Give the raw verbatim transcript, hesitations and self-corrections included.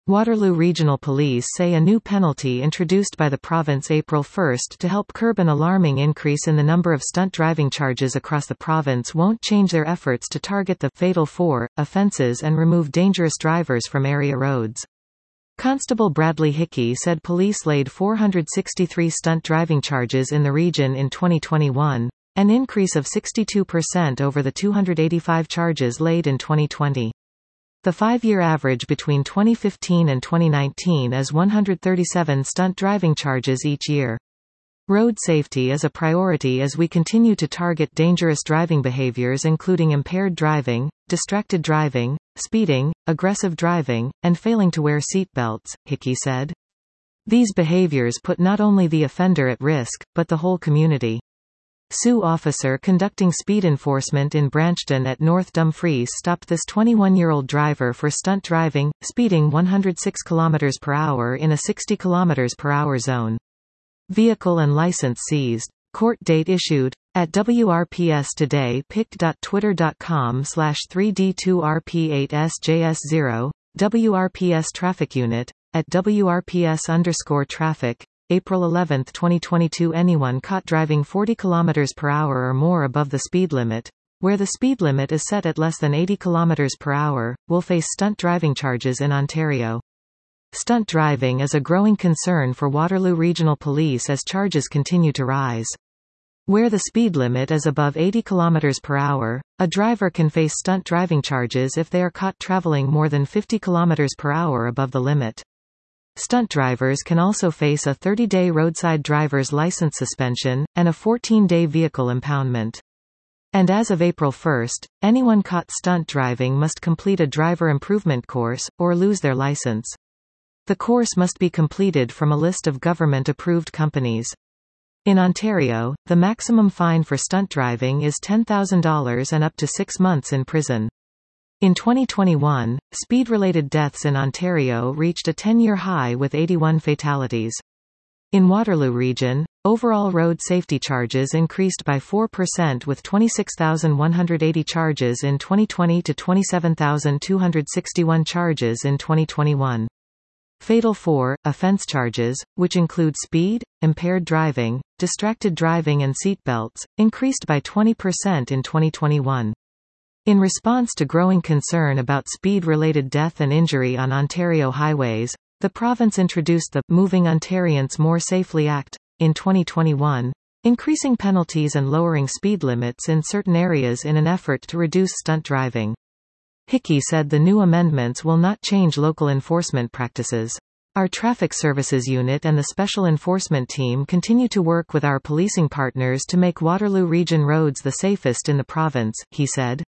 Waterloo Regional Police say a new penalty introduced by the province April first to help curb an alarming increase in the number of stunt driving charges across the province won't change their efforts to target the Fatal Four offences and remove dangerous drivers from area roads. Constable Bradley Hickey said police laid four hundred sixty-three stunt driving charges in the region in twenty twenty-one, an increase of sixty-two percent over the two hundred eighty-five charges laid in twenty twenty. The five-year average between twenty fifteen and twenty nineteen is one hundred thirty-seven stunt driving charges each year. Road safety is a priority as we continue to target dangerous driving behaviors including impaired driving, distracted driving, speeding, aggressive driving, and failing to wear seatbelts, Hickey said. These behaviors put not only the offender at risk, but the whole community. Sioux officer conducting speed enforcement in Branchton at North Dumfries stopped this twenty-one-year-old driver for stunt driving, speeding one hundred six kilometers per hour in a sixty kilometers per hour zone. Vehicle and license seized. Court date issued. At W R P S today picked dot twitter dot com slash three D two R P eight S J S zero, W R P S Traffic Unit, at W R P S underscore traffic, April eleventh twenty twenty-two. Anyone caught driving forty kilometers per hour or more above the speed limit, where the speed limit is set at less than eighty kilometers per hour, will face stunt driving charges in Ontario. Stunt driving is a growing concern for Waterloo Regional Police as charges continue to rise. Where the speed limit is above eighty kilometers per hour, a driver can face stunt driving charges if they are caught traveling more than fifty kilometers per hour above the limit. Stunt drivers can also face a thirty-day roadside driver's license suspension, and a fourteen-day vehicle impoundment. And as of April first, anyone caught stunt driving must complete a driver improvement course, or lose their license. The course must be completed from a list of government-approved companies. In Ontario, the maximum fine for stunt driving is ten thousand dollars and up to six months in prison. In twenty twenty-one, speed-related deaths in Ontario reached a ten-year high with eighty-one fatalities. In Waterloo Region, overall road safety charges increased by four percent with twenty-six thousand one hundred eighty charges in twenty twenty to twenty-seven thousand two hundred sixty-one charges in twenty twenty-one. Fatal Four offense charges, which include speed, impaired driving, distracted driving and seatbelts, increased by twenty percent in twenty twenty-one. In response to growing concern about speed-related death and injury on Ontario highways, the province introduced the Moving Ontarians More Safely Act in twenty twenty-one, increasing penalties and lowering speed limits in certain areas in an effort to reduce stunt driving. Hickey said the new amendments will not change local enforcement practices. Our Traffic Services Unit and the Special Enforcement Team continue to work with our policing partners to make Waterloo Region roads the safest in the province, he said.